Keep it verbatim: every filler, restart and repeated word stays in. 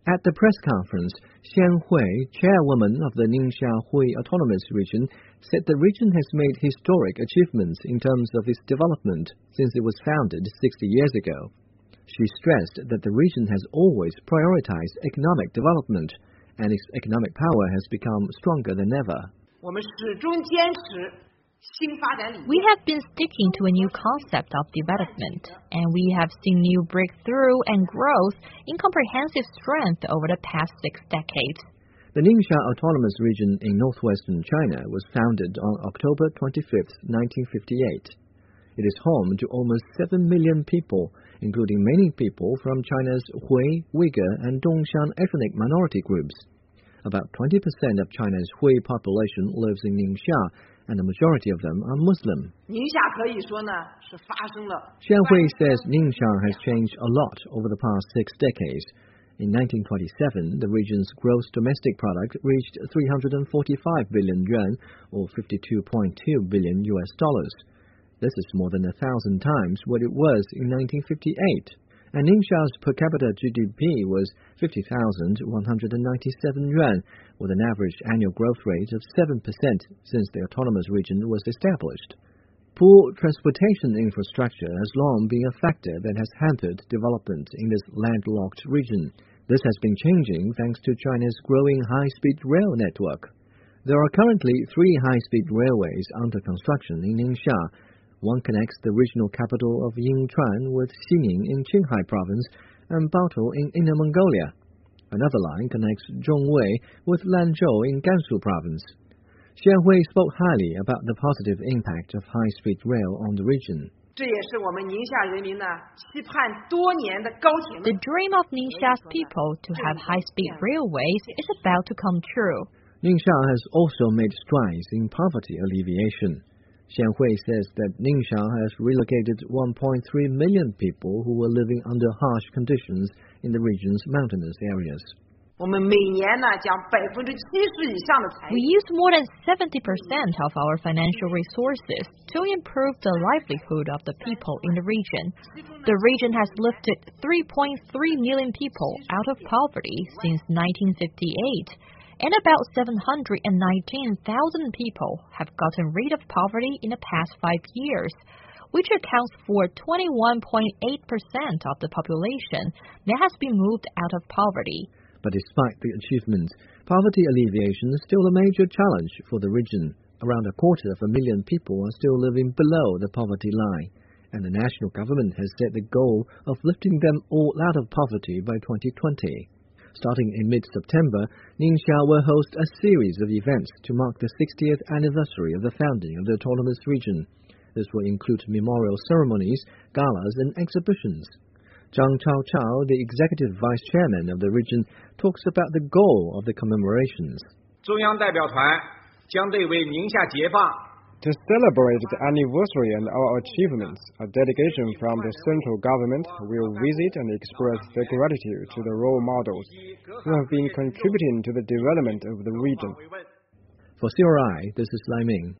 At the press conference, Xian Hui, chairwoman of the Ningxia Hui Autonomous Region, said the region has made historic achievements in terms of its development since it was founded sixty years ago. She stressed that the region has always prioritized economic development, and its economic power has become stronger than ever. We have been sticking to a new concept of development, and we have seen new breakthrough and growth in comprehensive strength over the past six decades. The Ningxia Autonomous Region in northwestern China was founded on October twenty-fifth, nineteen fifty-eight. It is home to almost seven million people, including many people from China's Hui, Uyghur, and Dongxiang ethnic minority groups. About twenty percent of China's Hui population lives in Ningxia, and the majority of them are Muslim. Xian Hui says Ningxia has changed a lot over the past six decades. In nineteen twenty-seven, the region's gross domestic product reached three hundred forty-five billion yuan, or fifty-two point two billion U S dollars. This is more than a thousand times what it was in nineteen fifty-eight. And Ningxia's per capita G D P was fifty thousand one hundred ninety-seven yuan, with an average annual growth rate of seven percent since the autonomous region was established. Poor transportation infrastructure has long been a factor that has hampered development in this landlocked region. This has been changing thanks to China's growing high-speed rail network. There are currently three high-speed railways under construction in Ningxia. One connects the regional capital of Yingchuan with Xining in Qinghai province and Baotou in Inner Mongolia. Another line connects Zhongwei with Lanzhou in Gansu province. Xian Hui spoke highly about the positive impact of high-speed rail on the region. The dream of Ningxia's people to have high-speed railways is about to come true. Ningxia has also made strides in poverty alleviation. Xian Hui says that Ningxia has relocated one point three million people who were living under harsh conditions in the region's mountainous areas. We use more than seventy percent of our financial resources to improve the livelihood of the people in the region. The region has lifted three point three million people out of poverty since nineteen fifty-eight. And about seven hundred nineteen thousand people have gotten rid of poverty in the past five years, which accounts for twenty-one point eight percent of the population that has been moved out of poverty. But despite the achievements, poverty alleviation is still a major challenge for the region. Around a quarter of a million people are still living below the poverty line, and the national government has set the goal of lifting them all out of poverty by twenty twenty. Starting in mid-September, Ningxia will host a series of events to mark the sixtieth anniversary of the founding of the autonomous region. This will include memorial ceremonies, galas, and exhibitions. Zhang Chaochao, the executive vice chairman of the region, talks about the goal of the commemorations. To celebrate the anniversary and our achievements, a delegation from the central government will visit and express their gratitude to the role models who have been contributing to the development of the region. For C R I, this is Lai Ming.